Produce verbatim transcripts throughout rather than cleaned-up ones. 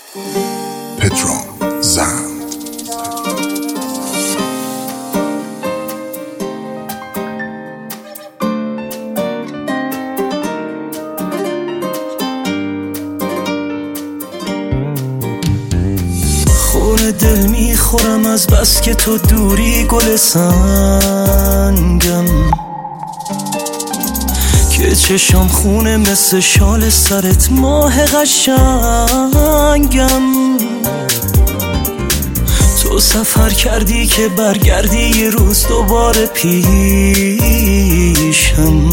پدرام زند. خون دل میخورم از بس که تو دوری، گل سنگم که چشام خونه مثل شال سرت، ماه قشنگم. تو سفر کردی که برگردی یه روز دوباره پیشم،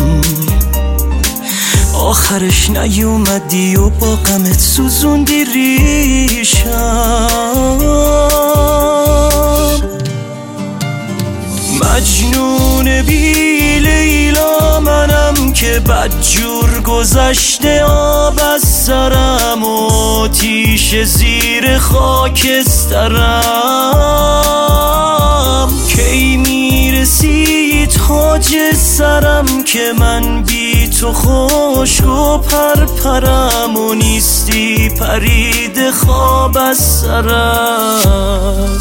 آخرش نیومدی و با غمت سوزوندی ریشم. مجنون بی لیلا منم که بدجور گذشته آب از سرم و تیش زیر خاکسترم. کی میرسی تاج سرم که من بی تو خشک و پرپرم و نیستی پرید خواب از سرم.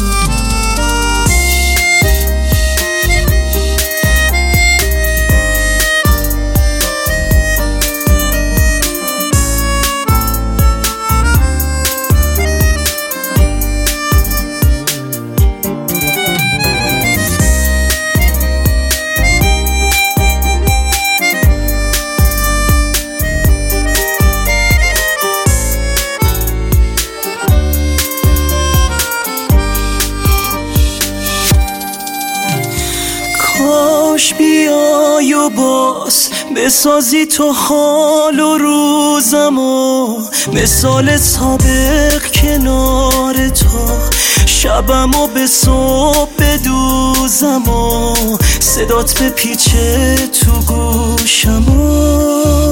کاش بیای و باز بسازی تو حال و روزم و مثال سابق کنار تو شبم و به صبح بدوزم و صدات به پیچه تو گوشم و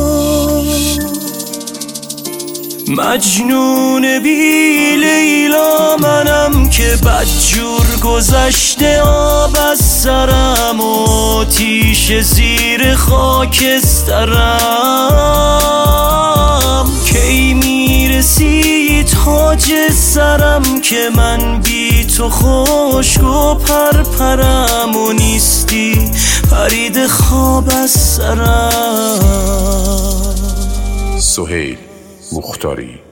مجنون بی لیلا منم که بدجور گذشته آب از سرم و تیش زیر خاکسترم. کی میرسی تاج سرم که من بی تو خشک و پرپرم و نیستی پرید خواب از سرم. سهیل مختاری.